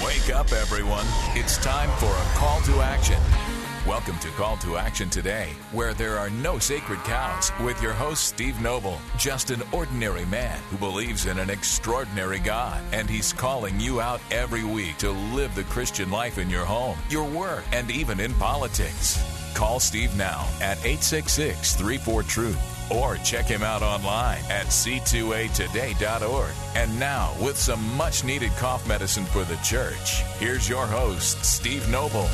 Wake up, everyone. It's time for a call to action. Welcome to Call to Action Today, where there are no sacred cows, with your host, Steve Noble, just an ordinary man who believes in an extraordinary God, and he's calling you out every week to live the Christian life in your home, your work, and even in politics. Call Steve now at 866-34-TRUTH, or check him out online at c2atoday.org. And now, with some much-needed cough medicine for the church, here's your host, Steve Noble.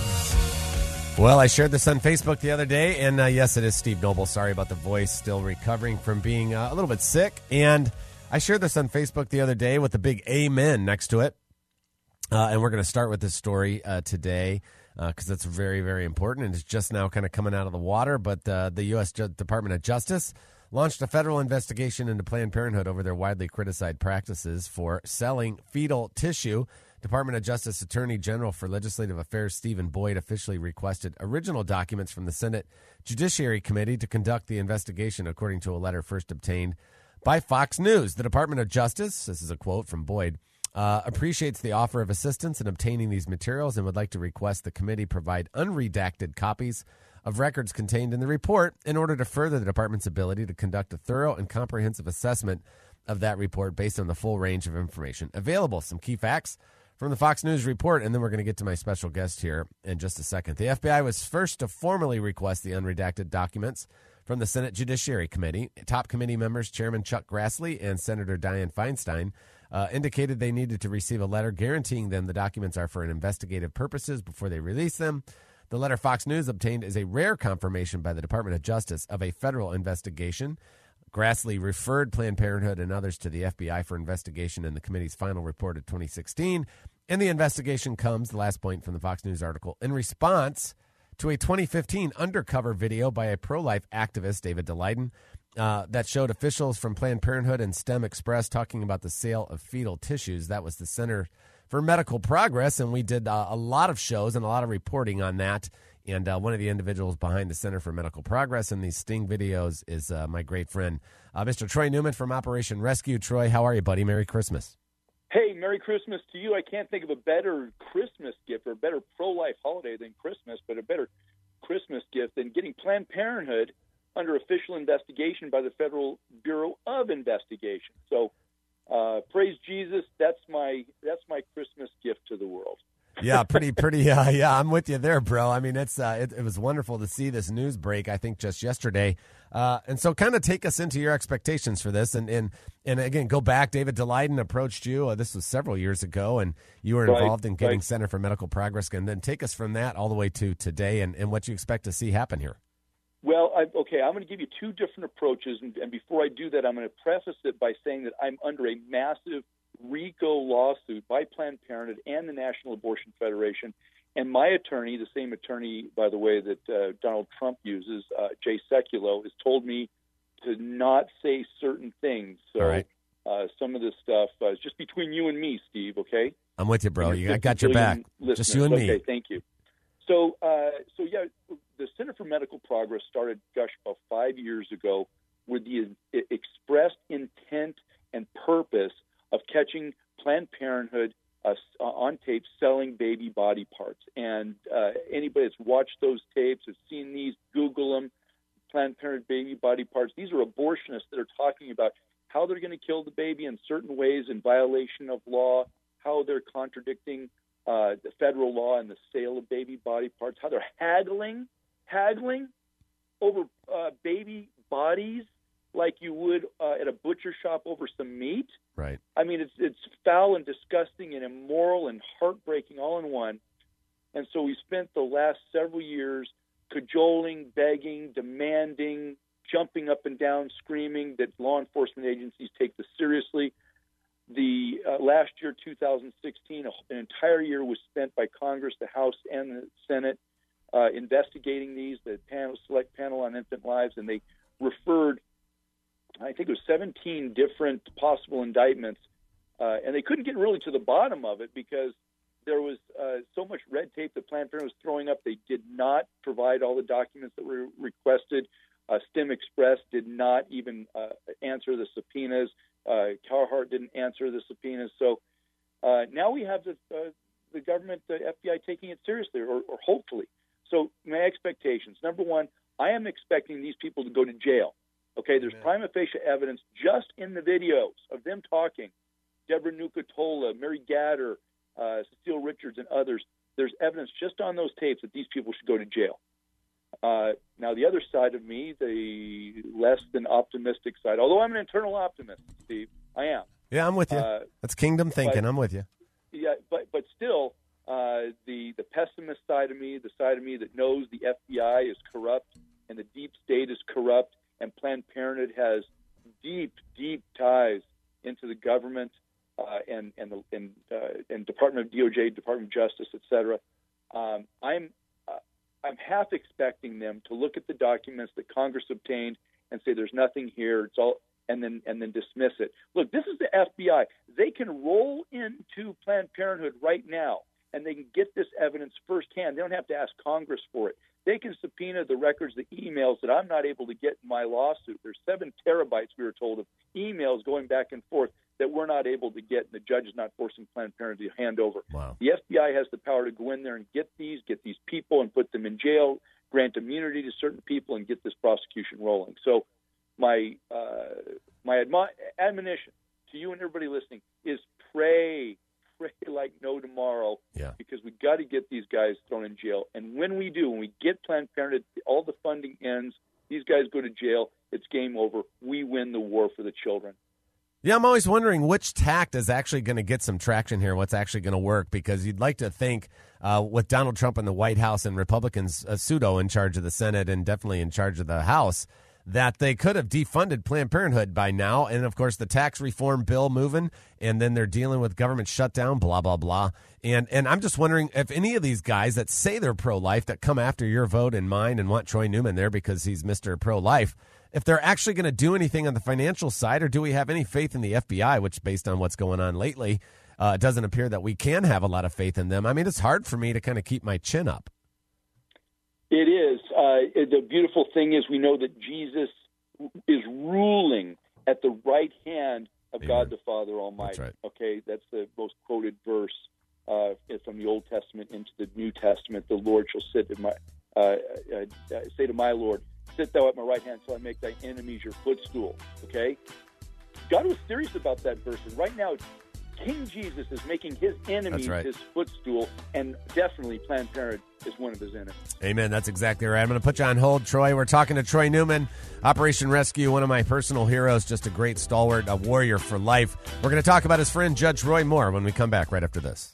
Well, I shared this on Facebook the other day, and yes, it is Steve Noble. Sorry about the voice, still recovering from being a little bit sick. And I shared this on Facebook the other day with a big amen next to it. And we're going to start with this story today because it's very, very important, and it's just now kind of coming out of the water. But the U.S. Department of Justice launched a federal investigation into Planned Parenthood over their widely criticized practices for selling fetal tissue. Department of Justice Attorney General for Legislative Affairs Stephen Boyd officially requested original documents from the Senate Judiciary Committee to conduct the investigation, according to a letter first obtained by Fox News. The Department of Justice, this is a quote from Boyd, appreciates the offer of assistance in obtaining these materials and would like to request the committee provide unredacted copies of records contained in the report in order to further the department's ability to conduct a thorough and comprehensive assessment of that report based on the full range of information available. Some key facts from the Fox News report, and then we're going to get to my special guest here in just a second. The FBI was first to formally request the unredacted documents from the Senate Judiciary Committee. Top committee members Chairman Chuck Grassley and Senator Dianne Feinstein indicated they needed to receive a letter guaranteeing them the documents are for investigative purposes before they release them. The letter Fox News obtained is a rare confirmation by the Department of Justice of a federal investigation. Grassley referred Planned Parenthood and others to the FBI for investigation in the committee's final report of 2016. And the investigation comes, the last point from the Fox News article, in response to a 2015 undercover video by a pro-life activist, David Daleiden, that showed officials from Planned Parenthood and STEM Express talking about the sale of fetal tissues. That was the Center for Medical Progress, and we did a lot of shows and a lot of reporting on that. And one of the individuals behind the Center for Medical Progress and these sting videos is my great friend, Mr. Troy Newman from Operation Rescue. Troy, how are you, buddy? Merry Christmas. Hey, Merry Christmas to you. I can't think of a better Christmas gift or a better pro-life holiday than Christmas, but a better Christmas gift than getting Planned Parenthood under official investigation by the Federal Bureau of Investigation. So praise Jesus. That's my Christmas gift to the world. Yeah, pretty. Yeah, I'm with you there, bro. I mean, it was wonderful to see this news break, I think, just yesterday. And so kind of take us into your expectations for this. And again, go back. David Daleiden approached you. This was several years ago, and you were involved in getting Center for Medical Progress. And then take us from that all the way to today and what you expect to see happen here. Well, I'm going to give you two different approaches. And before I do that, I'm going to preface it by saying that I'm under a massive RICO lawsuit by Planned Parenthood and the National Abortion Federation. And my attorney, the same attorney, by the way, that Donald Trump uses, Jay Sekulow, has told me to not say certain things. So right. Some of this stuff is just between you and me, Steve, okay? I'm with you, bro. I got your back. Listeners. Just you and me. Okay, thank you. So yeah, the Center for Medical Progress started, about 5 years ago with the expressed intent and purpose of catching Planned Parenthood on tape selling baby body parts. And anybody that's watched those tapes, has seen these, Google them, Planned Parenthood baby body parts. These are abortionists that are talking about how they're going to kill the baby in certain ways in violation of law, how they're contradicting the federal law and the sale of baby body parts, how they're haggling over baby bodies like you would at a butcher shop over some meat. Right. I mean, it's foul and disgusting and immoral and heartbreaking all in one. And so we spent the last several years cajoling, begging, demanding, jumping up and down, screaming that law enforcement agencies take this seriously. The last year, 2016, an entire year was spent by Congress, the House, and the Senate investigating these, the select panel on infant lives, and they referred, I think it was 17 different possible indictments, and they couldn't get really to the bottom of it because there was so much red tape that Planned Parenthood was throwing up. They did not provide all the documents that were requested. STEM Express did not even answer the subpoenas. Carhartt didn't answer the subpoenas. So now we have the government, the FBI, taking it seriously, or hopefully. So my expectations: number one, I am expecting these people to go to jail. Okay, there's prima facie evidence just in the videos of them talking. Deborah Nuka-Tola, Mary Gatter, Cecile Richards, and others. There's evidence just on those tapes that these people should go to jail. Now, the other side of me, the less than optimistic side, although I'm an internal optimist, Steve, I am. Yeah, I'm with you. That's kingdom thinking. I'm with you. Yeah, but still, the pessimist side of me, the side of me that knows the FBI is corrupt and the deep state is corrupt and Planned Parenthood has deep, deep ties into the government and Department of DOJ, Department of Justice, et cetera. I'm half expecting them to look at the documents that Congress obtained and say there's nothing here. It's all, and then dismiss it. Look, this is the FBI. They can roll into Planned Parenthood right now, and they can get this evidence firsthand. They don't have to ask Congress for it. They can subpoena the records, the emails that I'm not able to get in my lawsuit. There's 7 terabytes, we were told, of emails going back and forth that we're not able to get, and the judge is not forcing Planned Parenthood to hand over. Wow. The FBI has the power to go in there and get these people and put them in jail, grant immunity to certain people, and get this prosecution rolling. So my admonition to you and everybody listening is pray like no tomorrow, because we got to get these guys thrown in jail. And when we do, when we get Planned Parenthood, all the funding ends, these guys go to jail, it's game over. We win the war for the children. Yeah, I'm always wondering which tact is actually going to get some traction here, what's actually going to work, because you'd like to think with Donald Trump in the White House and Republicans pseudo in charge of the Senate and definitely in charge of the House, that they could have defunded Planned Parenthood by now. And, of course, the tax reform bill moving, and then they're dealing with government shutdown, blah, blah, blah. And I'm just wondering if any of these guys that say they're pro-life, that come after your vote and mine and want Troy Newman there because he's Mr. Pro-Life, if they're actually going to do anything on the financial side, or do we have any faith in the FBI, which, based on what's going on lately, it doesn't appear that we can have a lot of faith in them. I mean, it's hard for me to kind of keep my chin up. It is. The beautiful thing is we know that Jesus is ruling at the right hand of God the Father Almighty. That's right. Okay, that's the most quoted verse from the Old Testament into the New Testament. The Lord shall sit at my say to my Lord, sit thou at my right hand, till I make thy enemies your footstool. Okay, God was serious about that verse, and right now King Jesus is making his enemies his footstool, and definitely Planned Parenthood is one of his enemies. Amen. That's exactly right. I'm going to put you on hold, Troy. We're talking to Troy Newman, Operation Rescue, one of my personal heroes, just a great stalwart, a warrior for life. We're going to talk about his friend, Judge Roy Moore, when we come back right after this.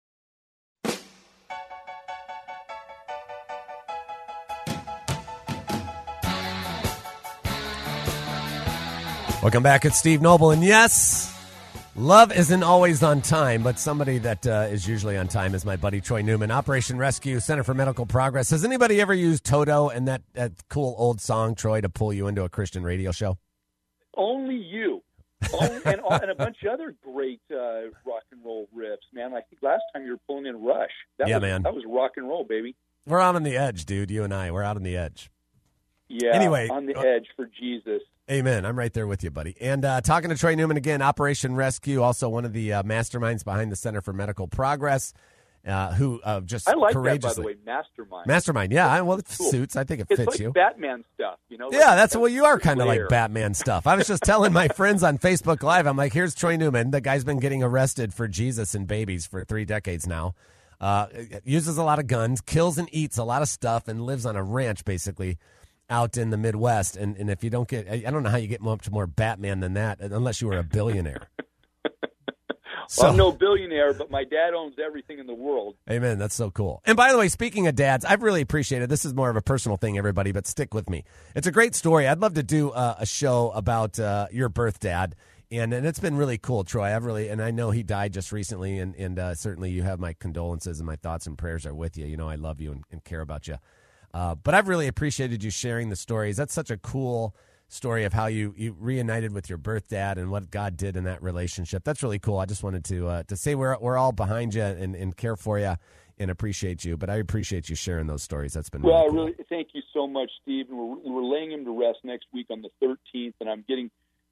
Welcome back. It's Steve Noble, and yes, love isn't always on time, but somebody that is usually on time is my buddy Troy Newman, Operation Rescue, Center for Medical Progress. Has anybody ever used Toto and that cool old song, Troy, to pull you into a Christian radio show? Only you. And a bunch of other great rock and roll riffs, man. I think last time you were pulling in Rush. That was rock and roll, baby. We're out on the edge, dude. You and I, we're out on the edge. Yeah, anyway, on the edge for Jesus. Amen. I'm right there with you, buddy. And talking to Troy Newman again, Operation Rescue, also one of the masterminds behind the Center for Medical Progress, who just I like courageously. that, by the way, mastermind. Mastermind, yeah. Well, it suits. I think it fits like you. Batman stuff, you know? Yeah, that's what you are, kind of like Batman stuff. I was just telling my friends on Facebook Live, I'm like, here's Troy Newman. The guy's been getting arrested for Jesus and babies for 3 decades now. Uses a lot of guns, kills and eats a lot of stuff, and lives on a ranch, basically, out in the Midwest. And if you don't get, I don't know how you get much more Batman than that, unless you were a billionaire. Well, I'm no billionaire, but my dad owns everything in the world. Amen. That's so cool. And by the way, speaking of dads, I've really appreciated, this is more of a personal thing, everybody, but stick with me. It's a great story. I'd love to do a show about your birth dad. And it's been really cool, Troy. And I know he died just recently, and certainly you have my condolences, and my thoughts and prayers are with you. You know, I love you and care about you. But I've really appreciated you sharing the stories. That's such a cool story of how you reunited with your birth dad and what God did in that relationship. That's really cool. I just wanted to say we're all behind you and care for you and appreciate you. But I appreciate you sharing those stories. That's been really cool. Really thank you so much, Steve. And we're laying him to rest next week on the 13th, and I'm getting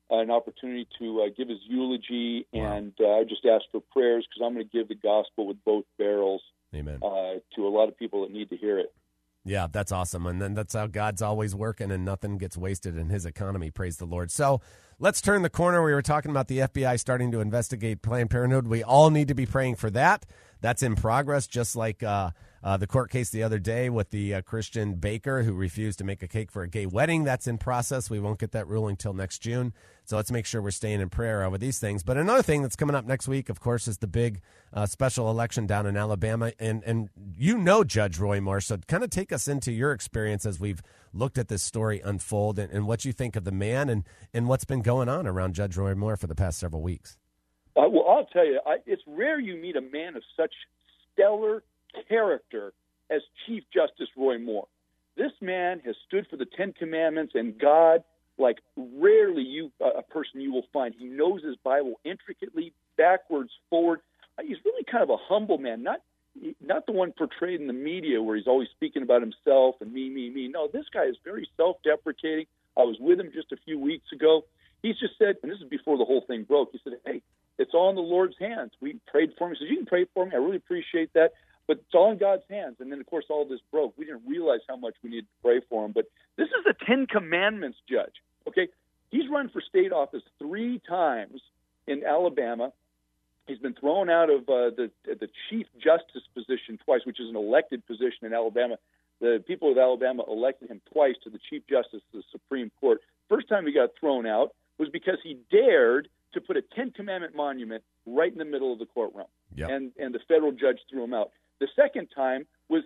an opportunity to give his eulogy, and I just asked for prayers because I'm going to give the gospel with both barrels. Amen. To a lot of people that need to hear it. Yeah, that's awesome. And then that's how God's always working, and nothing gets wasted in his economy. Praise the Lord. So let's turn the corner. We were talking about the FBI starting to investigate Planned Parenthood. We all need to be praying for that. That's in progress, just like the court case the other day with the Christian baker who refused to make a cake for a gay wedding. That's in process. We won't get that ruling till next June. So let's make sure we're staying in prayer over these things. But another thing that's coming up next week, of course, is the big special election down in Alabama. And you know Judge Roy Moore, so kind of take us into your experience as we've looked at this story unfold and what you think of the man and what's been going on around Judge Roy Moore for the past several weeks. Well, I'll tell you, it's rare you meet a man of such stellar character as Chief Justice Roy Moore. This man has stood for the Ten Commandments and God like rarely a person you will find. He knows his Bible intricately, backwards, forward. He's really kind of a humble man, not the one portrayed in the media where he's always speaking about himself and me. No, this guy is very self-deprecating. I was with him just a few weeks ago. He's just said, and this is before the whole thing broke, he said, hey, it's all in the Lord's hands. We prayed for him. He says, you can pray for me. I really appreciate that. But it's all in God's hands. And then, of course, all this broke. We didn't realize how much we needed to pray for him. But this is the Ten Commandments judge, okay? He's run for state office 3 times in Alabama. He's been thrown out of the Chief Justice position twice, which is an elected position in Alabama. The people of Alabama elected him twice to the Chief Justice of the Supreme Court. First time he got thrown out was because he dared to put a Ten Commandment monument right in the middle of the courtroom. Yep. And the federal judge threw him out. The second time was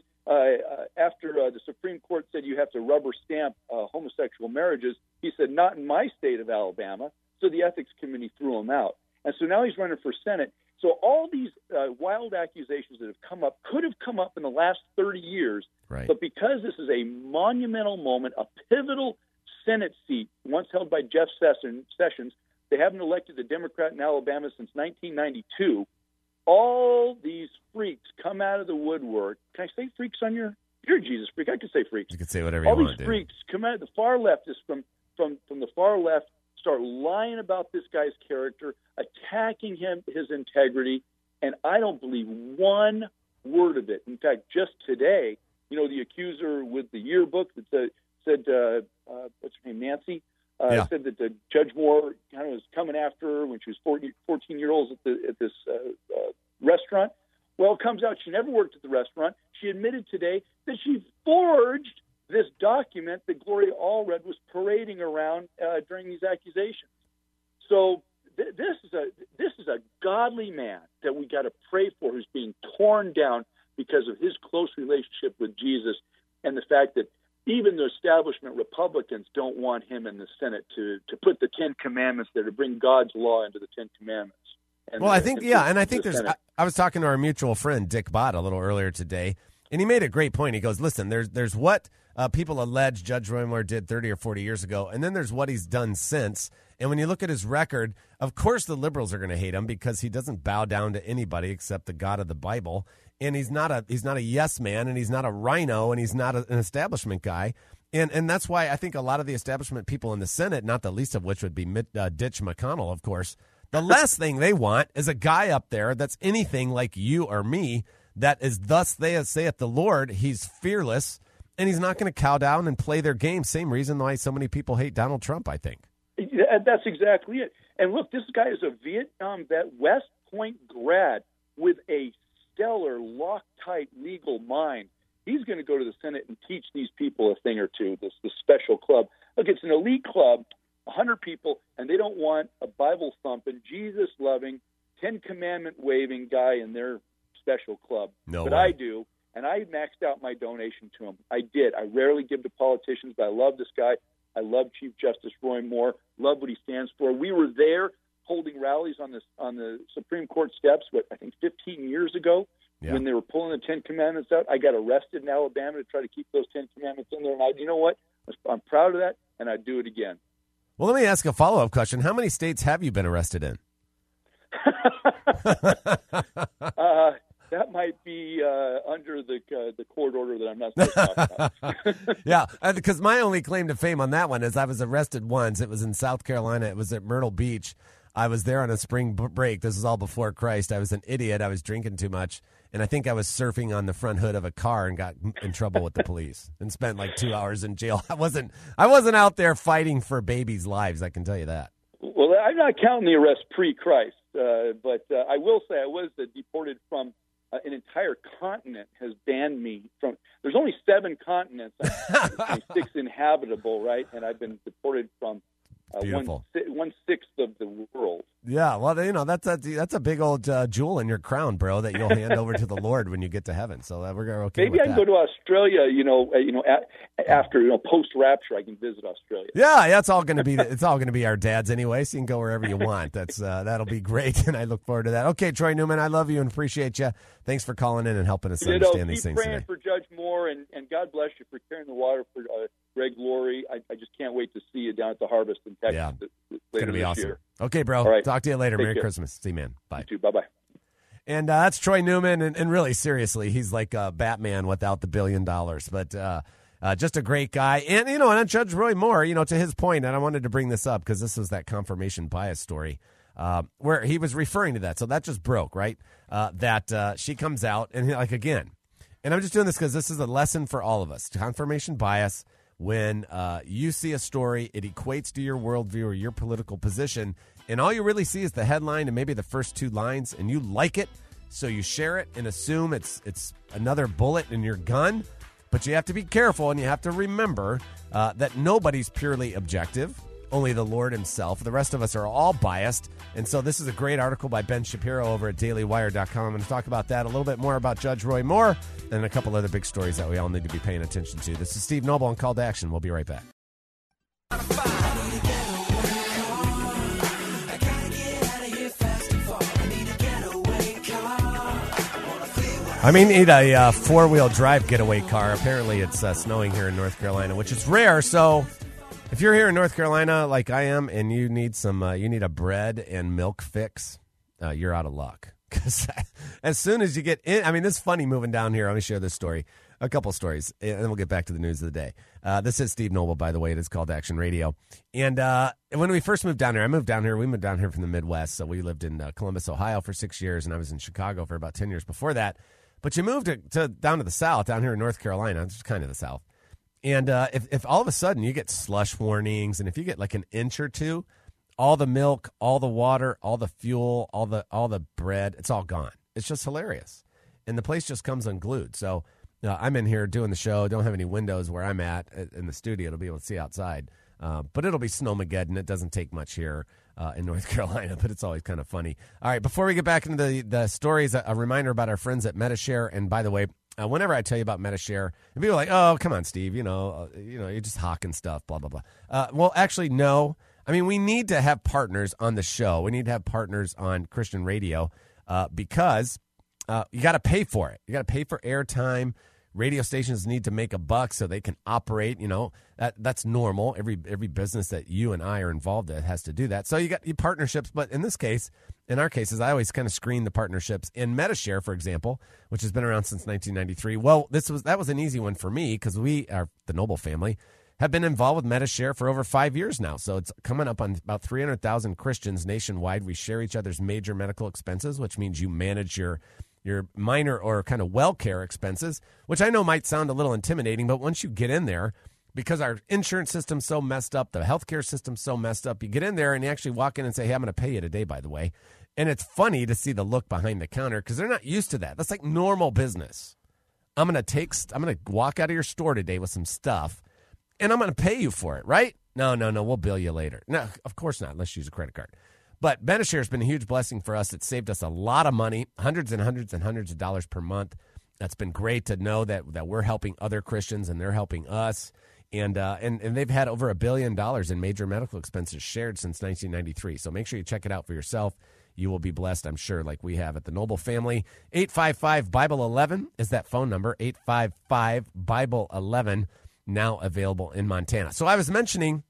after the Supreme Court said you have to rubber stamp homosexual marriages. He said, not in my state of Alabama. So the Ethics Committee threw him out. And so now he's running for Senate. So all these wild accusations that have come up could have come up in the last 30 years. Right. But because this is a monumental moment, a pivotal Senate seat once held by Jeff Sessions, they haven't elected a Democrat in Alabama since 1992. All these freaks come out of the woodwork. Can I say freaks on you're a Jesus freak. I can say freaks. You can say whatever you want to do. All these freaks come out of the far leftists from the far left, start lying about this guy's character, attacking him, his integrity, and I don't believe one word of it. In fact, just today, the accuser with the yearbook that said what's her name, Nancy, said that the Judge Moore kind of was coming after her when she was 14 years old at this restaurant. Well, it comes out she never worked at the restaurant. She admitted today that she forged this document that Gloria Allred was parading around during these accusations. So this is a godly man that we got to pray for, who's being torn down because of his close relationship with Jesus and the fact that even the establishment Republicans don't want him in the Senate to put the Ten Commandments there, to bring God's law into the Ten Commandments. I think I was talking to our mutual friend, Dick Bott, a little earlier today, and he made a great point. He goes, listen, there's what people allege Judge Roy Moore did 30 or 40 years ago, and then there's what he's done since. And when you look at his record, of course the liberals are going to hate him because he doesn't bow down to anybody except the God of the Bible. And he's not a yes man, and he's not a rhino, and he's not an establishment guy. And that's why I think a lot of the establishment people in the Senate, not the least of which would be Ditch McConnell, of course, the last thing they want is a guy up there that's anything like you or me, that is thus saith the Lord. He's fearless, and he's not going to cow down and play their game. Same reason why so many people hate Donald Trump, I think. That's exactly it. And look, this guy is a Vietnam vet, West Point grad with a stellar, Loctite legal mind. He's going to go to the Senate and teach these people a thing or two, this special club. Look, it's an elite club, 100 people, and they don't want a Bible-thumping, Jesus-loving, Ten Commandment-waving guy in their special club. No but way. I do, and I maxed out my donation to him. I did. I rarely give to politicians, but I love this guy. I love Chief Justice Roy Moore, love what he stands for. We were there holding rallies on the Supreme Court steps, I think 15 years ago, when they were pulling the Ten Commandments out. I got arrested in Alabama to try to keep those Ten Commandments in there, and you know what? I'm proud of that, and I'd do it again. Well, let me ask a follow-up question. How many states have you been arrested in? That might be under the court order that I'm not supposed to talk about. Yeah, because my only claim to fame on that one is I was arrested once. It was in South Carolina. It was at Myrtle Beach. I was there on a spring break. This is all before Christ. I was an idiot. I was drinking too much. And I think I was surfing on the front hood of a car and got in trouble with the police and spent like 2 hours in jail. I wasn't out there fighting for babies' lives, I can tell you that. Well, I'm not counting the arrest pre-Christ, but I will say I was deported from an entire continent has banned me from. There's only 7 continents, 6 inhabitable, right? And I've been deported from Beautiful. 1/6 of the world. Yeah, well, that's a big old jewel in your crown, bro, that you'll hand over to the Lord when you get to heaven. So we're okay. Maybe with I can that. go to Australia. After post rapture, I can visit Australia. Yeah, that's all going to be. It's all going to be our dads anyway. So you can go wherever you want. That'll be great, and I look forward to that. Okay, Troy Newman, I love you and appreciate you. Thanks for calling in and helping us understand these things keep praying today. for Judge Moore, and God bless you for carrying the water for Greg Laurie. I just can't wait to see you down at the Harvest in Texas. Yeah, later it's going to be this awesome. year. Okay, bro. All right. Talk to you later. Take Merry care. Christmas. See you, man. Bye. You too. Bye-bye. And that's Troy Newman, and really, seriously, he's like Batman without the $1 billion. But just a great guy. And Judge Roy Moore, to his point, and I wanted to bring this up because this was that confirmation bias story where he was referring to that. So that just broke, right? That she comes out, and again, and I'm just doing this because this is a lesson for all of us. Confirmation bias. When you see a story, it equates to your worldview or your political position, and all you really see is the headline and maybe the first 2 lines, and you like it, so you share it and assume it's another bullet in your gun. But you have to be careful, and you have to remember that nobody's purely objective, only the Lord himself. The rest of us are all biased. And so this is a great article by Ben Shapiro over at dailywire.com. I'm going to talk about that, a little bit more about Judge Roy Moore, and a couple other big stories that we all need to be paying attention to. This is Steve Noble on Call to Action. We'll be right back. I need a 4-wheel drive getaway car. Apparently it's snowing here in North Carolina, which is rare. So if you're here in North Carolina like I am and you need you need a bread and milk fix, you're out of luck. Because as soon as you get in, this is funny moving down here. Let me share this story, a couple stories, and then we'll get back to the news of the day. This is Steve Noble, by the way. It is Call to Action Radio. And when we first moved down here, we moved down here from the Midwest. So we lived in Columbus, Ohio for 6 years, and I was in Chicago for about 10 years before that. But you moved down to the South, down here in North Carolina, which is kind of the South. And if all of a sudden you get slush warnings, and if you get like an inch or two, all the milk, all the water, all the fuel, all the bread, it's all gone. It's just hilarious. And the place just comes unglued. So I'm in here doing the show. Don't have any windows where I'm at in the studio to be able to see outside. But it'll be Snowmageddon. It doesn't take much here in North Carolina, but it's always kind of funny. All right, before we get back into the stories, a reminder about our friends at Medi-Share. And by the way, whenever I tell you about Medi-Share, and people are like, oh, come on, Steve, you're just hawking stuff, blah, blah, blah. Well, actually, no. We need to have partners on the show. We need to have partners on Christian radio because you got to pay for it. You got to pay for airtime. Radio stations need to make a buck so they can operate. That's normal. Every business that you and I are involved in has to do that. So you got your partnerships, but in our cases, I always kind of screen the partnerships. In Medi-Share, for example, which has been around since 1993. Well, that was an easy one for me because we are the Noble family. Have been involved with Medi-Share for over 5 years now. So it's coming up on about 300,000 Christians nationwide. We share each other's major medical expenses, which means you manage your minor or kind of well-care expenses, which I know might sound a little intimidating, but once you get in there, because our insurance system's so messed up, the healthcare system's so messed up, you get in there and you actually walk in and say, hey, I'm going to pay you today, by the way. And it's funny to see the look behind the counter because they're not used to that. That's like normal business. I'm going to walk out of your store today with some stuff, and I'm going to pay you for it, right? No, we'll bill you later. No, of course not. Let's use a credit card. But Medi-Share has been a huge blessing for us. It saved us a lot of money, hundreds and hundreds and hundreds of dollars per month. That's been great to know that we're helping other Christians and they're helping us. And they've had over $1 billion in major medical expenses shared since 1993. So make sure you check it out for yourself. You will be blessed, I'm sure, like we have at the Noble family. 855-BIBLE-11 is that phone number, 855-BIBLE-11, now available in Montana. So I was mentioning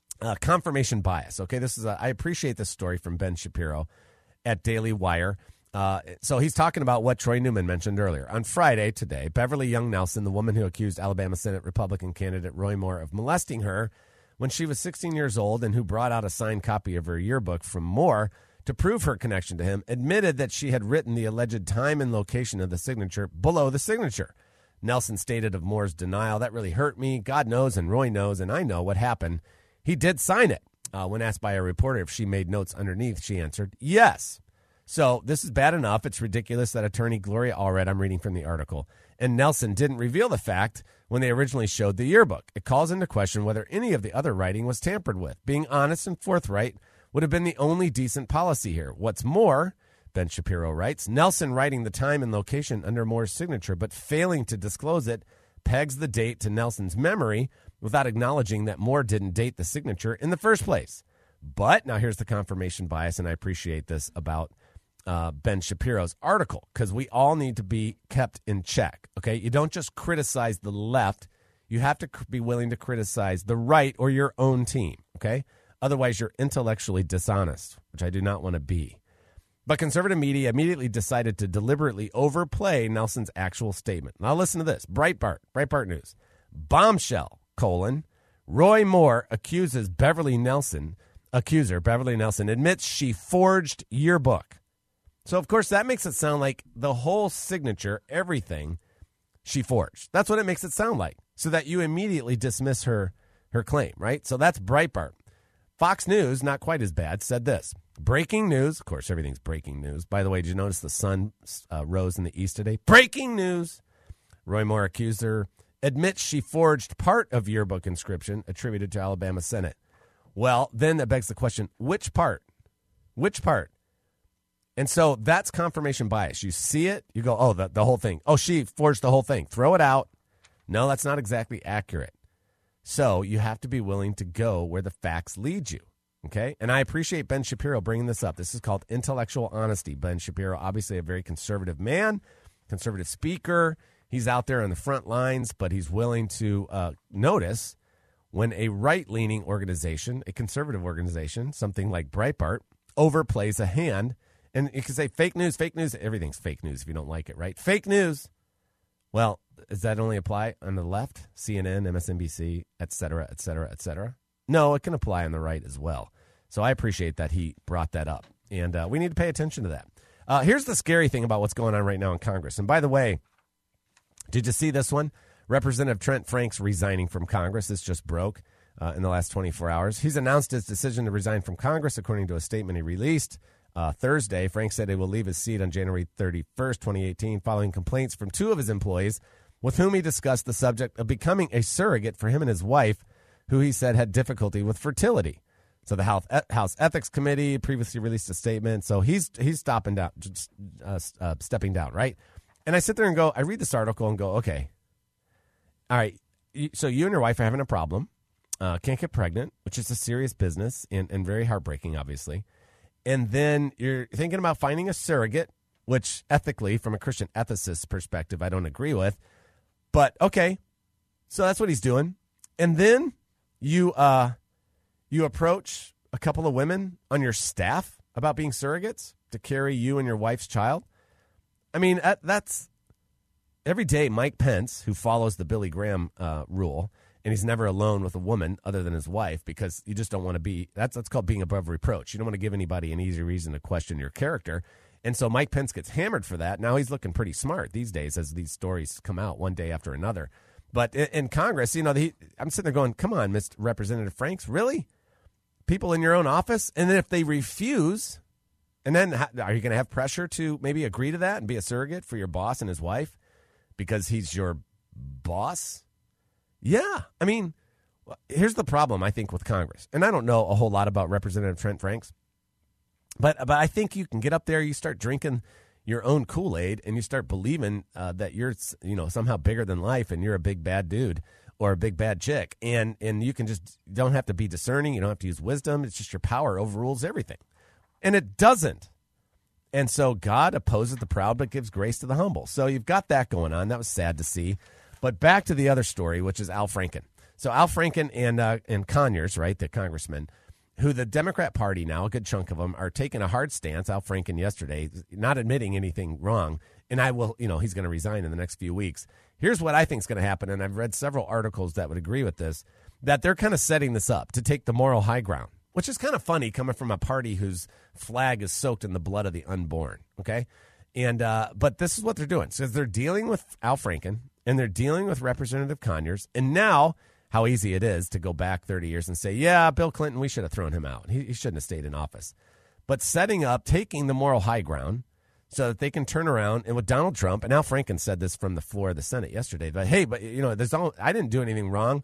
confirmation bias. Okay, I appreciate this story from Ben Shapiro at Daily Wire. So he's talking about what Troy Newman mentioned earlier. On Friday, today, Beverly Young Nelson, the woman who accused Alabama Senate Republican candidate Roy Moore of molesting her when she was 16 years old and who brought out a signed copy of her yearbook from Moore to prove her connection to him, admitted that she had written the alleged time and location of the signature below the signature. Nelson stated of Moore's denial, "That really hurt me. God knows and Roy knows and I know what happened. He did sign it." When asked by a reporter if she made notes underneath, she answered, "Yes." So this is bad enough. It's ridiculous that attorney Gloria Allred, I'm reading from the article, and Nelson didn't reveal the fact when they originally showed the yearbook. It calls into question whether any of the other writing was tampered with. Being honest and forthright would have been the only decent policy here. What's more, Ben Shapiro writes, Nelson writing the time and location under Moore's signature but failing to disclose it pegs the date to Nelson's memory without acknowledging that Moore didn't date the signature in the first place. But now here's the confirmation bias, and I appreciate this about Ben Shapiro's article, because we all need to be kept in check, okay? You don't just criticize the left. You have to be willing to criticize the right or your own team, okay? Otherwise, you're intellectually dishonest, which I do not want to be. But conservative media immediately decided to deliberately overplay Nelson's actual statement. Now listen to this. Breitbart News. Bombshell, Roy Moore accuser Beverly Nelson admits she forged yearbook. So, of course, that makes it sound like the whole signature, everything, she forged. That's what it makes it sound like, so that you immediately dismiss her claim, right? So that's Breitbart. Fox News, not quite as bad, said this. Breaking news. Of course, everything's breaking news. By the way, did you notice the sun rose in the east today? Breaking news. Roy Moore accuser admits she forged part of yearbook inscription attributed to Alabama Senate. Well, then that begs the question, which part? Which part? And so that's confirmation bias. You see it, you go, oh, the whole thing. Oh, she forged the whole thing. Throw it out. No, that's not exactly accurate. So you have to be willing to go where the facts lead you, okay? And I appreciate Ben Shapiro bringing this up. This is called intellectual honesty. Ben Shapiro, obviously a very conservative man, conservative speaker. He's out there on the front lines, but he's willing to notice when a right-leaning organization, a conservative organization, something like Breitbart, overplays a hand. And you can say fake news, everything's fake news if you don't like it, right? Fake news. Well, does that only apply on the left? CNN, MSNBC, et cetera, et cetera, et cetera? No, it can apply on the right as well. So I appreciate that he brought that up. And we need to pay attention to that. Here's the scary thing about what's going on right now in Congress. And by the way, did you see this one? Representative Trent Franks resigning from Congress. This just broke in the last 24 hours. He's announced his decision to resign from Congress, according to a statement he released. Thursday, Frank said he will leave his seat on January 31st, 2018, following complaints from two of his employees with whom he discussed the subject of becoming a surrogate for him and his wife, who he said had difficulty with fertility. So the House Ethics Committee previously released a statement. So he's stepping down, right? And I sit there and go, I read this article and go, okay, all right, so you and your wife are having a problem, can't get pregnant, which is a serious business and very heartbreaking, obviously. And then you're thinking about finding a surrogate, which ethically, from a Christian ethicist perspective, I don't agree with. But, okay, so that's what he's doing. And then you approach a couple of women on your staff about being surrogates to carry you and your wife's child. I mean, that's every day Mike Pence, who follows the Billy Graham rule, and he's never alone with a woman other than his wife because you just don't want to be – that's called being above reproach. You don't want to give anybody an easy reason to question your character. And so Mike Pence gets hammered for that. Now he's looking pretty smart these days as these stories come out one day after another. But in Congress, you know, I'm sitting there going, come on, Mr. Representative Franks, really? People in your own office? And then if they refuse, and then are you going to have pressure to maybe agree to that and be a surrogate for your boss and his wife because he's your boss? Yeah. I mean, here's the problem, I think, with Congress. And I don't know a whole lot about Representative Trent Franks, but I think you can get up there, you start drinking your own Kool-Aid, and you start believing that you're, you know, somehow bigger than life and you're a big bad dude or a big bad chick. And you can just don't have to be discerning. You don't have to use wisdom. It's just your power overrules everything. And it doesn't. And so God opposes the proud but gives grace to the humble. So you've got that going on. That was sad to see. But back to the other story, which is Al Franken. So Al Franken and Conyers, right, the congressman, who the Democrat Party now, a good chunk of them, are taking a hard stance. Al Franken yesterday, not admitting anything wrong. And he's going to resign in the next few weeks. Here's what I think is going to happen, and I've read several articles that would agree with this, that they're kind of setting this up to take the moral high ground, which is kind of funny coming from a party whose flag is soaked in the blood of the unborn, okay? And but this is what they're doing. So they're dealing with Al Franken, and they're dealing with Representative Conyers, and now how easy it is to go back 30 years and say, yeah, Bill Clinton, we should have thrown him out. He shouldn't have stayed in office. But setting up, taking the moral high ground so that they can turn around, and with Donald Trump, and Al Franken said this from the floor of the Senate yesterday, but hey, I didn't do anything wrong.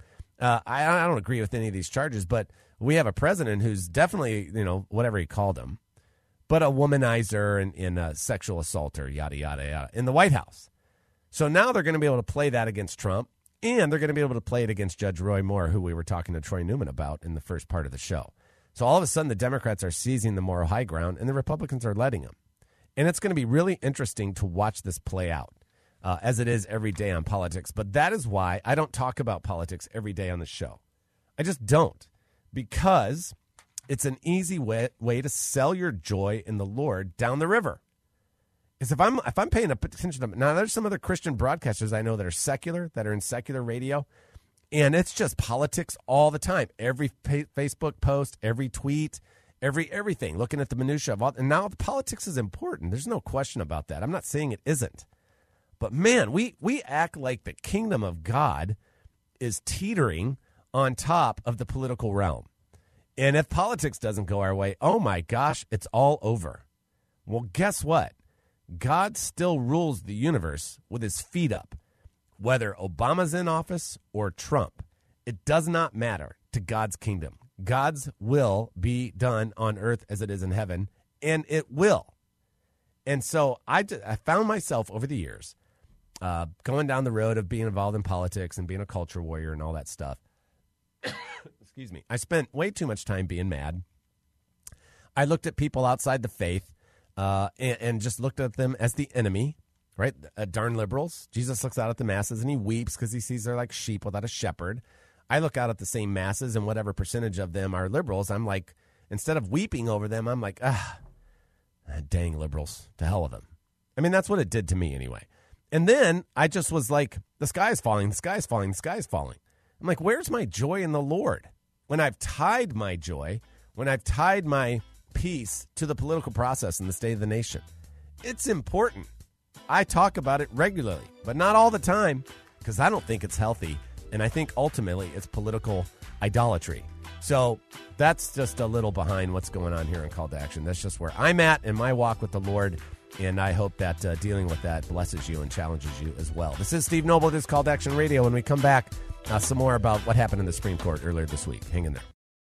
I don't agree with any of these charges, but we have a president who's definitely, whatever he called him, but a womanizer and a sexual assaulter, yada, yada, yada, in the White House. So now they're going to be able to play that against Trump, and they're going to be able to play it against Judge Roy Moore, who we were talking to Troy Newman about in the first part of the show. So all of a sudden, the Democrats are seizing the moral high ground, and the Republicans are letting them. And it's going to be really interesting to watch this play out, as it is every day on politics. But that is why I don't talk about politics every day on the show. I just don't, because it's an easy way to sell your joy in the Lord down the river. Because if I'm paying attention to now, there's some other Christian broadcasters I know that are secular, that are in secular radio, and it's just politics all the time. Every Facebook post, every tweet, everything, looking at the minutia of all. And now the politics is important. There's no question about that. I'm not saying it isn't. But man, we act like the kingdom of God is teetering on top of the political realm. And if politics doesn't go our way, oh my gosh, it's all over. Well, guess what? God still rules the universe with his feet up. Whether Obama's in office or Trump, it does not matter to God's kingdom. God's will be done on earth as it is in heaven, and it will. And so I found myself over the years going down the road of being involved in politics and being a culture warrior and all that stuff. Excuse me. I spent way too much time being mad. I looked at people outside the faith and just looked at them as the enemy, right? Darn liberals. Jesus looks out at the masses and he weeps because he sees they're like sheep without a shepherd. I look out at the same masses, and whatever percentage of them are liberals, I'm like, instead of weeping over them, I'm like, dang liberals, to hell with them. I mean, that's what it did to me anyway. And then I just was like, the sky is falling, the sky is falling, the sky is falling. I'm like, where's my joy in the Lord? When I've tied my joy, when I've tied my peace to the political process in the state of the nation. It's important. I talk about it regularly, but not all the time, because I don't think it's healthy. And I think ultimately it's political idolatry. So that's just a little behind what's going on here in Call to Action. That's just where I'm at in my walk with the Lord. And I hope that dealing with that blesses you and challenges you as well. This is Steve Noble. This is Call to Action Radio. When we come back, some more about what happened in the Supreme Court earlier this week. Hang in there.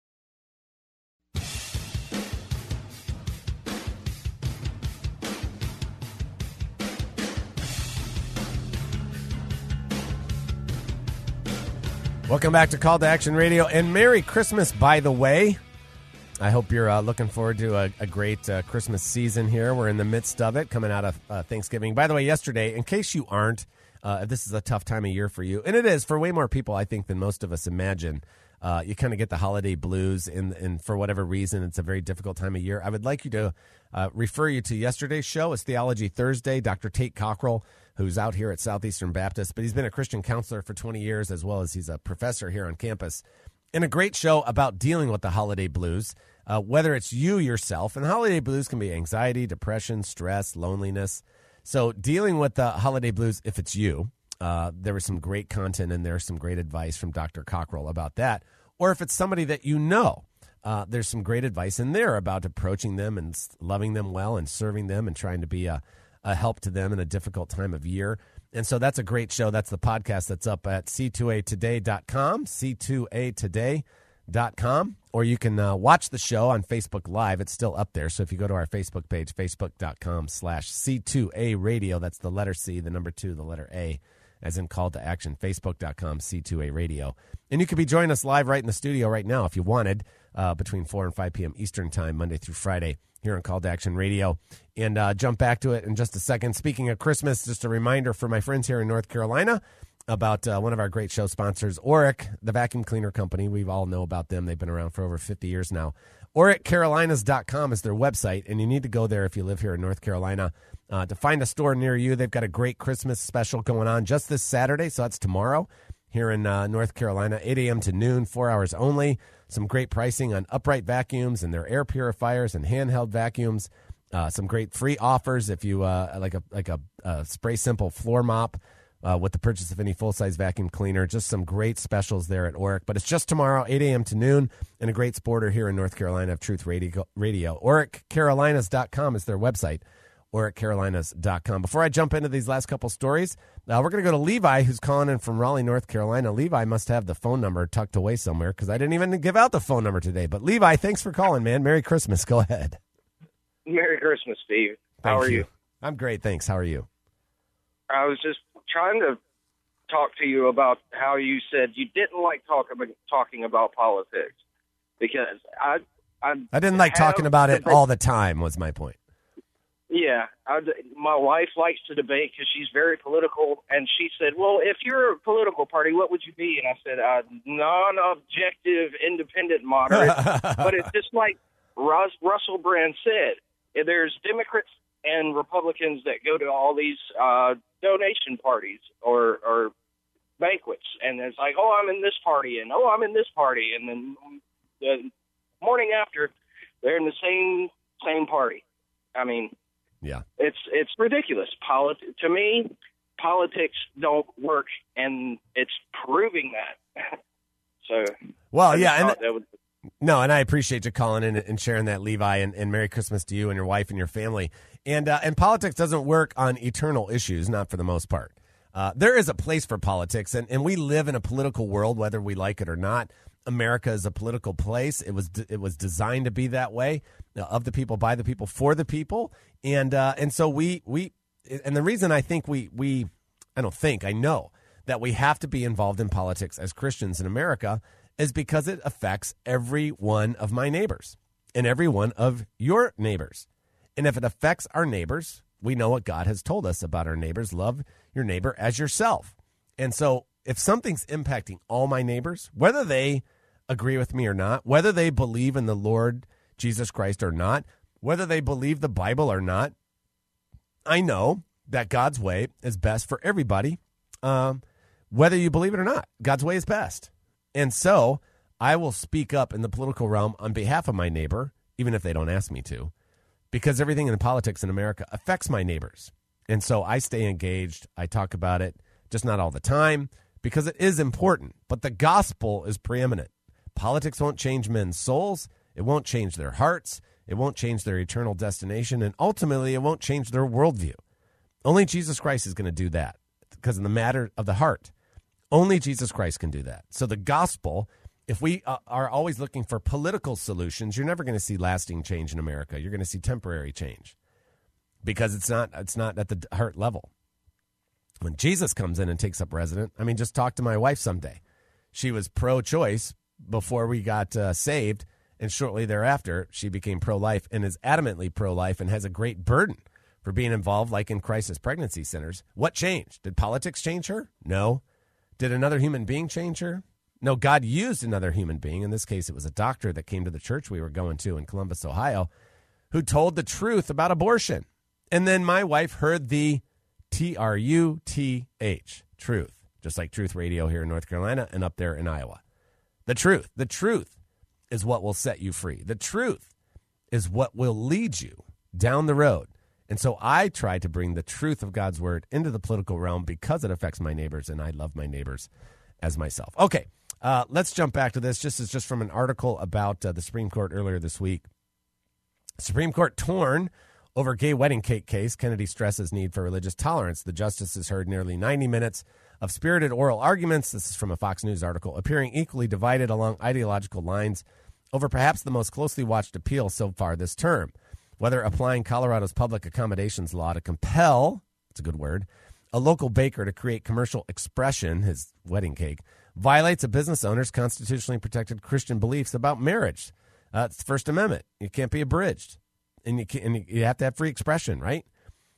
Welcome back to Call to Action Radio, and Merry Christmas, by the way. I hope you're looking forward to a great Christmas season here. We're in the midst of it, coming out of Thanksgiving. By the way, yesterday, in case you aren't, this is a tough time of year for you, and it is for way more people, I think, than most of us imagine. You kind of get the holiday blues, and for whatever reason, it's a very difficult time of year. I would like you to refer you to yesterday's show. It's Theology Thursday. Dr. Tate Cockrell, who's out here at Southeastern Baptist, but he's been a Christian counselor for 20 years, as well as he's a professor here on campus. And a great show about dealing with the holiday blues, whether it's you yourself. And holiday blues can be anxiety, depression, stress, loneliness. So dealing with the holiday blues, if it's you, there was some great content in there, some great advice from Dr. Cockrell about that. Or if it's somebody that you know, there's some great advice in there about approaching them and loving them well and serving them and trying to be a help to them in a difficult time of year. And so that's a great show. That's the podcast that's up at c2atoday.com, c2atoday.com, or you can watch the show on Facebook Live. It's still up there. So if you go to our Facebook page, facebook.com/C2A Radio, that's the letter C, the number 2, the letter A, as in Call to Action, facebook.com, C2A Radio. And you could be joining us live right in the studio right now if you wanted, between 4 and 5 p.m. Eastern Time, Monday through Friday, here on Call to Action Radio. And jump back to it in just a second. Speaking of Christmas, just a reminder for my friends here in North Carolina, about one of our great show sponsors, Oreck, the vacuum cleaner company. We all know about them. They've been around for over 50 years now. OreckCarolinas.com is their website, and you need to go there if you live here in North Carolina to find a store near you. They've got a great Christmas special going on just this Saturday, so that's tomorrow here in North Carolina, 8 a.m. to noon, 4 hours only. Some great pricing on upright vacuums and their air purifiers and handheld vacuums. Some great free offers if you like a Spray Simple floor mop with the purchase of any full-size vacuum cleaner. Just some great specials there at Oreck. But it's just tomorrow, 8 a.m. to noon, and a great supporter here in North Carolina of Truth Radio. OreckCarolinas.com is their website, OreckCarolinas.com. Before I jump into these last couple stories, we're going to go to Levi, who's calling in from Raleigh, North Carolina. Levi must have the phone number tucked away somewhere because I didn't even give out the phone number today. But Levi, thanks for calling, man. Merry Christmas. Go ahead. Merry Christmas, Steve. How are you? I'm great, thanks. How are you? I was just trying to talk to you about how you said you didn't like talking about politics because I didn't like talking about it all the time was my point. Yeah. My wife likes to debate because she's very political, and she said, well, if you're a political party, what would you be? And I said, non-objective, independent, moderate. But it's just like Russell Brand said, there's Democrats and Republicans that go to all these donation parties or banquets, and it's like, oh, I'm in this party, and oh, I'm in this party, and then the morning after, they're in the same party. I mean, yeah, it's ridiculous. To me, politics don't work, and it's proving that. So, well, yeah, no, and I appreciate you calling in and sharing that, Levi, and Merry Christmas to you and your wife and your family. And politics doesn't work on eternal issues, not for the most part. There is a place for politics, and we live in a political world, whether we like it or not. America is a political place. It was designed to be that way, of the people, by the people, for the people. And so we and the reason I think I know that we have to be involved in politics as Christians in America is because it affects every one of my neighbors and every one of your neighbors. And if it affects our neighbors, we know what God has told us about our neighbors. Love your neighbor as yourself. And so if something's impacting all my neighbors, whether they agree with me or not, whether they believe in the Lord Jesus Christ or not, whether they believe the Bible or not, I know that God's way is best for everybody, whether you believe it or not. God's way is best. And so I will speak up in the political realm on behalf of my neighbor, even if they don't ask me to, because everything in politics in America affects my neighbors. And so I stay engaged. I talk about it, just not all the time, because it is important. But the gospel is preeminent. Politics won't change men's souls. It won't change their hearts. It won't change their eternal destination. And ultimately, it won't change their worldview. Only Jesus Christ is going to do that because in the matter of the heart, only Jesus Christ can do that. So the gospel, if we are always looking for political solutions, you're never going to see lasting change in America. You're going to see temporary change because it's not at the heart level. When Jesus comes in and takes up residence, I mean, just talk to my wife someday. She was pro-choice before we got saved, and shortly thereafter, she became pro-life and is adamantly pro-life and has a great burden for being involved, like in crisis pregnancy centers. What changed? Did politics change her? No. Did another human being change her? No, God used another human being. In this case, it was a doctor that came to the church we were going to in Columbus, Ohio, who told the truth about abortion. And then my wife heard the TRUTH, truth, just like Truth Radio here in North Carolina and up there in Iowa. The truth. The truth is what will set you free. The truth is what will lead you down the road. And so I try to bring the truth of God's word into the political realm because it affects my neighbors, and I love my neighbors as myself. Okay, let's jump back to this. This is just from an article about the Supreme Court earlier this week. Supreme Court torn over gay wedding cake case. Kennedy stresses need for religious tolerance. The justices heard nearly 90 minutes of spirited oral arguments. This is from a Fox News article, appearing equally divided along ideological lines over perhaps the most closely watched appeal so far this term. Whether applying Colorado's public accommodations law to compel, it's a good word, a local baker to create commercial expression, his wedding cake, violates a business owner's constitutionally protected Christian beliefs about marriage. It's the First Amendment. It can't be abridged. And you have to have free expression, right?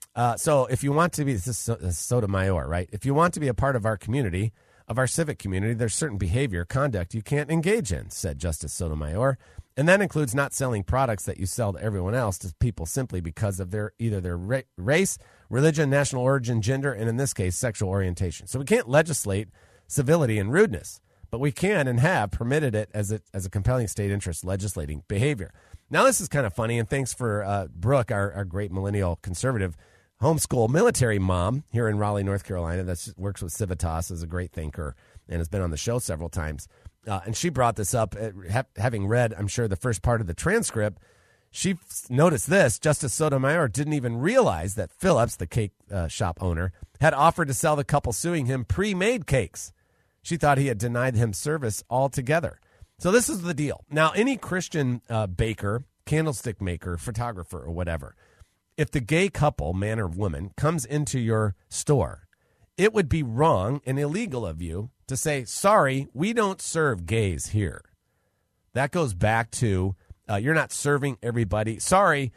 So if you want to be, this is Sotomayor, right? If you want to be a part of our community, of our civic community, there's certain behavior, conduct you can't engage in, said Justice Sotomayor. And that includes not selling products that you sell to everyone else to people simply because of either their race, religion, national origin, gender, and in this case, sexual orientation. So we can't legislate civility and rudeness, but we can and have permitted it as a compelling state interest legislating behavior. Now, this is kind of funny, and thanks for Brooke, our great millennial conservative homeschool military mom here in Raleigh, North Carolina, that works with Civitas, is a great thinker and has been on the show several times. And she brought this up, having read, I'm sure, the first part of the transcript. She noticed this. Justice Sotomayor didn't even realize that Phillips, the cake shop owner, had offered to sell the couple suing him pre-made cakes. She thought he had denied him service altogether. So this is the deal. Now, any Christian baker, candlestick maker, photographer, or whatever, if the gay couple, man or woman, comes into your store, it would be wrong and illegal of you to say, sorry, we don't serve gays here. That goes back to you're not serving everybody. Sorry,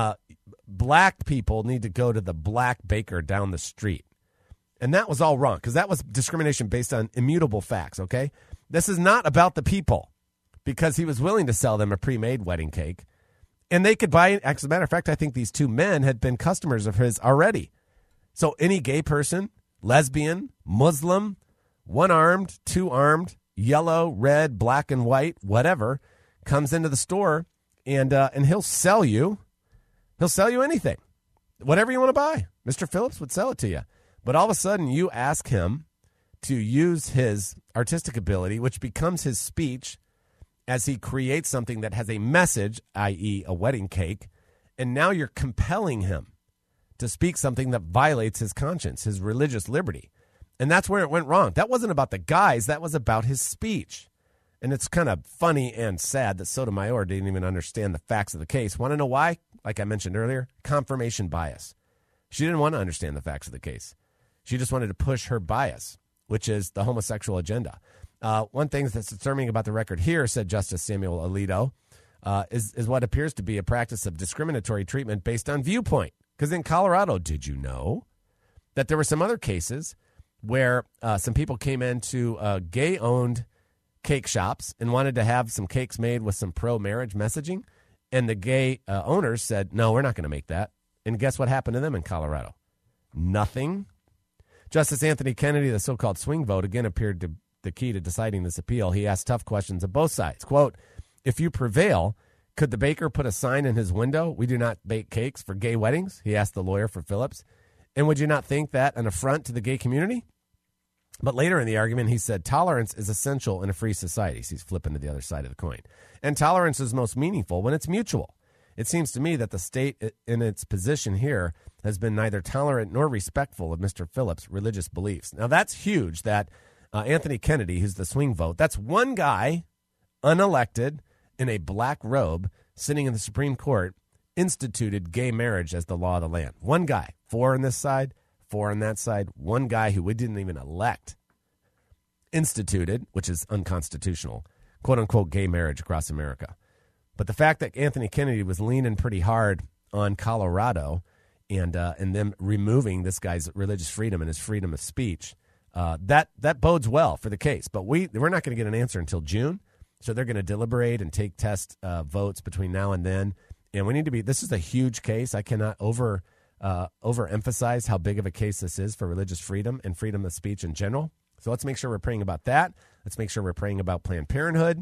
black people need to go to the black baker down the street. And that was all wrong because that was discrimination based on immutable facts, okay? This is not about the people because he was willing to sell them a pre-made wedding cake. And they could buy, as a matter of fact, I think these two men had been customers of his already. So any gay person, lesbian, Muslim, one-armed, two-armed, yellow, red, black and white, whatever, comes into the store and he'll sell you anything. Whatever you want to buy. Mr. Phillips would sell it to you. But all of a sudden you ask him to use his artistic ability, which becomes his speech, as he creates something that has a message, i.e. a wedding cake, and now you're compelling him to speak something that violates his conscience, his religious liberty. And that's where it went wrong. That wasn't about the guys. That was about his speech. And it's kind of funny and sad that Sotomayor didn't even understand the facts of the case. Want to know why? Like I mentioned earlier, confirmation bias. She didn't want to understand the facts of the case. She just wanted to push her bias, which is the homosexual agenda. One thing that's disturbing about the record here, said Justice Samuel Alito, is what appears to be a practice of discriminatory treatment based on viewpoint. Because in Colorado, did you know that there were some other cases where some people came into gay-owned cake shops and wanted to have some cakes made with some pro-marriage messaging, and the gay owners said, no, we're not going to make that. And guess what happened to them in Colorado? Nothing. Justice Anthony Kennedy, the so-called swing vote, again appeared to the key to deciding this appeal. He asked tough questions of both sides. Quote, if you prevail, could the baker put a sign in his window, we do not bake cakes for gay weddings? He asked the lawyer for Phillips. And would you not think that an affront to the gay community? But later in the argument, he said tolerance is essential in a free society. So he's flipping to the other side of the coin. And tolerance is most meaningful when it's mutual. It seems to me that the state in its position here has been neither tolerant nor respectful of Mr. Phillips' religious beliefs. Now, that's huge that Anthony Kennedy, who's the swing vote, that's one guy, unelected, in a black robe, sitting in the Supreme Court, instituted gay marriage as the law of the land. One guy, 4 on this side, 4 on that side, one guy who we didn't even elect, instituted, which is unconstitutional, quote-unquote gay marriage across America. But the fact that Anthony Kennedy was leaning pretty hard on Colorado and them removing this guy's religious freedom and his freedom of speech, that bodes well for the case. But we're not going to get an answer until June, so they're going to deliberate and take test votes between now and then. And we need to be. This is a huge case. I cannot overemphasize how big of a case this is for religious freedom and freedom of speech in general. So let's make sure we're praying about that. Let's make sure we're praying about Planned Parenthood,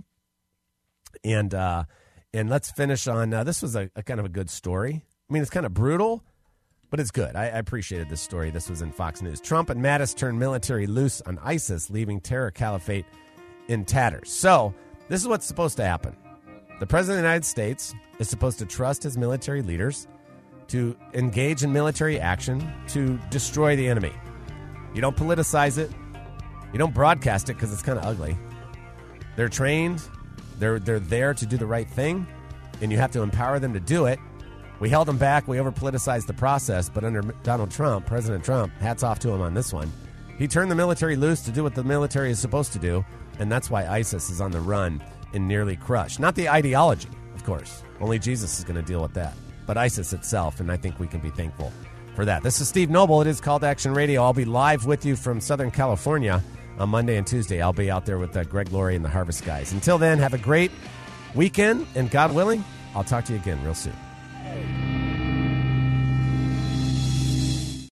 and let's finish on. This was a kind of a good story. I mean, it's kind of brutal, but it's good. I appreciated this story. This was in Fox News. Trump and Mattis turn military loose on ISIS, leaving terror caliphate in tatters. So this is what's supposed to happen. The President of the United States is supposed to trust his military leaders to engage in military action to destroy the enemy. You don't politicize it. You don't broadcast it because it's kind of ugly. They're trained. They're there to do the right thing, and you have to empower them to do it. We held them back. We over-politicized the process, but under Donald Trump, President Trump, hats off to him on this one. He turned the military loose to do what the military is supposed to do, and that's why ISIS is on the run and nearly crushed. Not the ideology, of course. Only Jesus is going to deal with that. But ISIS itself, and I think we can be thankful for that. This is Steve Noble. It is Call to Action Radio. I'll be live with you from Southern California on Monday and Tuesday. I'll be out there with Greg Laurie and the Harvest Guys. Until then, have a great weekend, and God willing, I'll talk to you again real soon.